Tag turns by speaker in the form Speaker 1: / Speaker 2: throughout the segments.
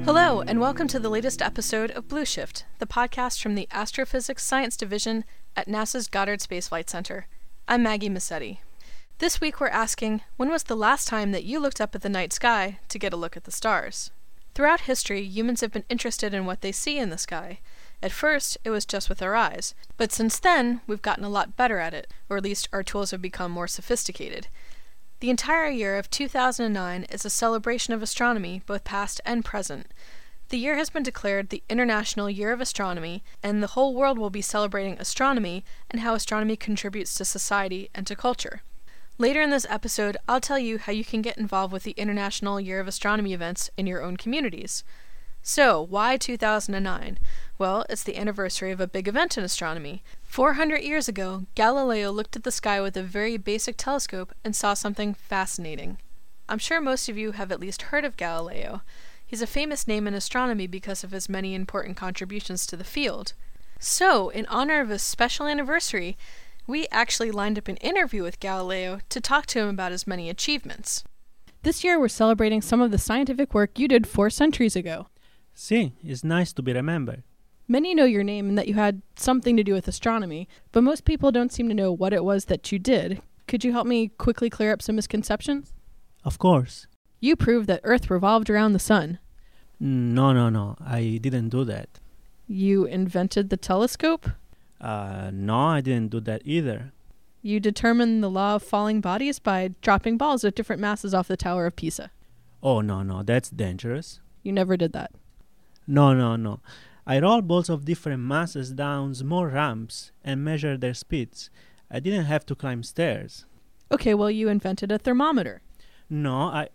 Speaker 1: Hello, and welcome to the latest episode of Blue Shift, the podcast from the Astrophysics Science Division at NASA's Goddard Space Flight Center. I'm Maggie Massetti. This week we're asking, when was the last time that you looked up at the night sky to get a look at the stars? Throughout history, humans have been interested in what they see in the sky. At first, it was just with our eyes, but since then, we've gotten a lot better at it, or at least our tools have become more sophisticated. The entire year of 2009 is a celebration of astronomy, both past and present. The year has been declared the International Year of Astronomy, and the whole world will be celebrating astronomy and how astronomy contributes to society and to culture. Later in this episode, I'll tell you how you can get involved with the International Year of Astronomy events in your own communities. So, why 2009? Well, it's the anniversary of a big event in astronomy. 400 years ago, Galileo looked at the sky with a very basic telescope and saw something fascinating. I'm sure most of you have at least heard of Galileo. He's a famous name in astronomy because of his many important contributions to the field. So, in honor of his special anniversary, we actually lined up an interview with Galileo to talk to him about his many achievements. This year we're celebrating some of the scientific work you did 4 centuries ago.
Speaker 2: See, it's nice to be remembered.
Speaker 1: Many know your name and that you had something to do with astronomy, but most people don't seem to know what it was that you did. Could you help me quickly clear up some misconceptions?
Speaker 2: Of course.
Speaker 1: You proved that Earth revolved around the sun.
Speaker 2: No. I didn't do that.
Speaker 1: You invented the telescope?
Speaker 2: No, I didn't do that either.
Speaker 1: You determined the law of falling bodies by dropping balls of different masses off the Tower of Pisa.
Speaker 2: Oh, no, that's dangerous.
Speaker 1: You never did that.
Speaker 2: No. I rolled balls of different masses down small ramps and measured their speeds. I didn't have to climb stairs.
Speaker 1: Okay, well, you invented a thermometer.
Speaker 2: No,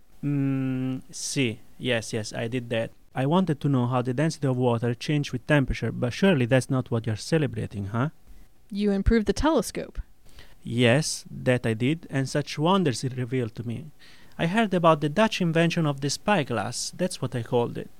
Speaker 2: Yes, I did that. I wanted to know how the density of water changed with temperature, but surely that's not what you're celebrating, huh?
Speaker 1: You improved the telescope.
Speaker 2: Yes, that I did, and such wonders it revealed to me. I heard about the Dutch invention of the spyglass, that's what I called it.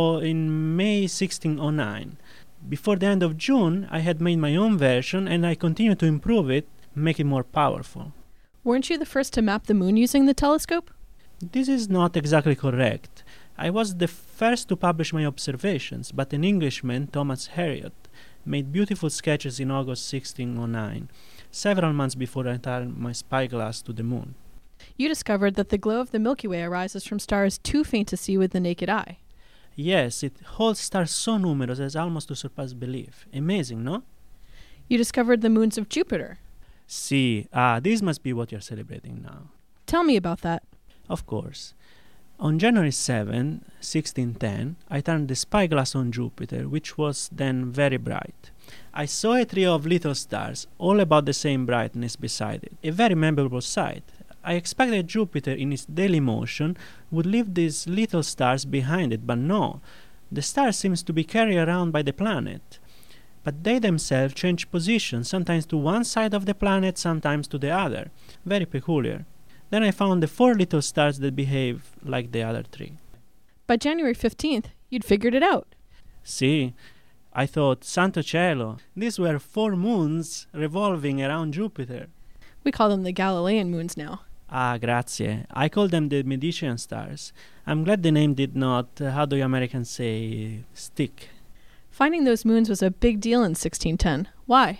Speaker 2: In May 1609. Before the end of June, I had made my own version, and I continued to improve it, make it more powerful.
Speaker 1: Weren't you the first to map the moon using the telescope?
Speaker 2: This is not exactly correct. I was the first to publish my observations, but an Englishman, Thomas Harriot, made beautiful sketches in August 1609, several months before I turned my spyglass to the moon.
Speaker 1: You discovered that the glow of the Milky Way arises from stars too faint to see with the naked eye.
Speaker 2: Yes, it holds stars so numerous as almost to surpass belief. Amazing, no?
Speaker 1: You discovered the moons of Jupiter.
Speaker 2: See, this must be what you're celebrating now.
Speaker 1: Tell me about that.
Speaker 2: Of course. On January 7, 1610, I turned the spyglass on Jupiter, which was then very bright. I saw a trio of little stars, all about the same brightness beside it. A very memorable sight. I expected Jupiter in its daily motion would leave these little stars behind it, but no. The star seems to be carried around by the planet. But they themselves change position, sometimes to one side of the planet, sometimes to the other. Very peculiar. Then I found the 4 little stars that behave like the other 3.
Speaker 1: By January 15th, you'd figured it out.
Speaker 2: See, I thought, Santo Cielo, these were 4 moons revolving around Jupiter.
Speaker 1: We call them the Galilean moons now.
Speaker 2: Grazie. I call them the Medicean stars. I'm glad the name did not, how do you Americans say, stick.
Speaker 1: Finding those moons was a big deal in 1610. Why?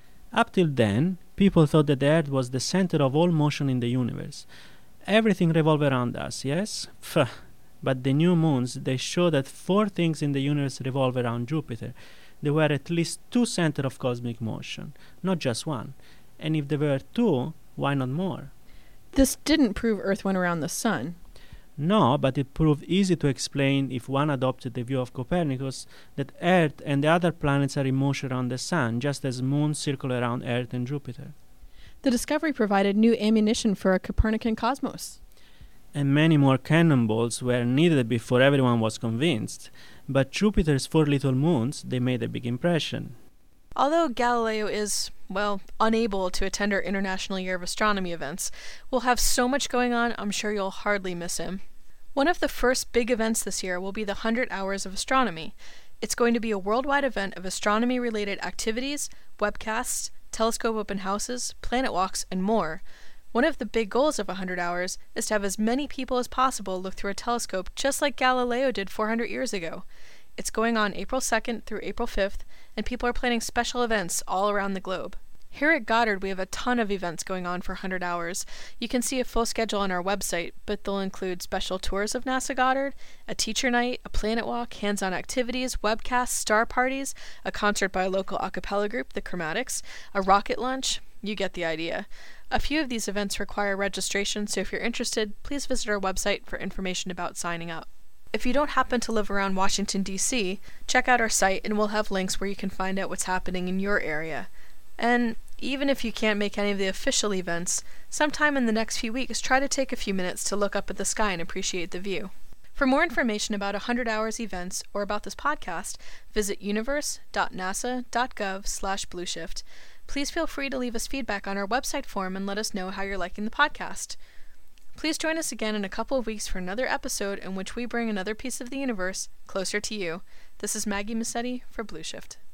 Speaker 2: Up till then, people thought that the Earth was the center of all motion in the universe. Everything revolved around us, yes? But the new moons, they show that 4 things in the universe revolve around Jupiter. There were at least 2 centers of cosmic motion, not just 1. And if there were 2, why not more?
Speaker 1: This didn't prove Earth went around the sun.
Speaker 2: No, but it proved easy to explain if one adopted the view of Copernicus that Earth and the other planets are in motion around the sun, just as moons circle around Earth and Jupiter.
Speaker 1: The discovery provided new ammunition for a Copernican cosmos.
Speaker 2: And many more cannonballs were needed before everyone was convinced. But Jupiter's 4 little moons, they made a big impression.
Speaker 1: Although Galileo is, unable to attend our International Year of Astronomy events, we'll have so much going on, I'm sure you'll hardly miss him. One of the first big events this year will be the 100 Hours of Astronomy. It's going to be a worldwide event of astronomy-related activities, webcasts, telescope open houses, planet walks, and more. One of the big goals of 100 Hours is to have as many people as possible look through a telescope just like Galileo did 400 years ago. It's going on April 2nd through April 5th, and people are planning special events all around the globe. Here at Goddard, we have a ton of events going on for 100 Hours. You can see a full schedule on our website, but they'll include special tours of NASA Goddard, a teacher night, a planet walk, hands-on activities, webcasts, star parties, a concert by a local a cappella group, the Chromatics, a rocket launch. You get the idea. A few of these events require registration, so if you're interested, please visit our website for information about signing up. If you don't happen to live around Washington, D.C., check out our site and we'll have links where you can find out what's happening in your area. And even if you can't make any of the official events, sometime in the next few weeks, try to take a few minutes to look up at the sky and appreciate the view. For more information about 100 Hours events or about this podcast, visit universe.nasa.gov/blueshift. Please feel free to leave us feedback on our website forum and let us know how you're liking the podcast. Please join us again in a couple of weeks for another episode in which we bring another piece of the universe closer to you. This is Maggie Massetti for Blue Shift.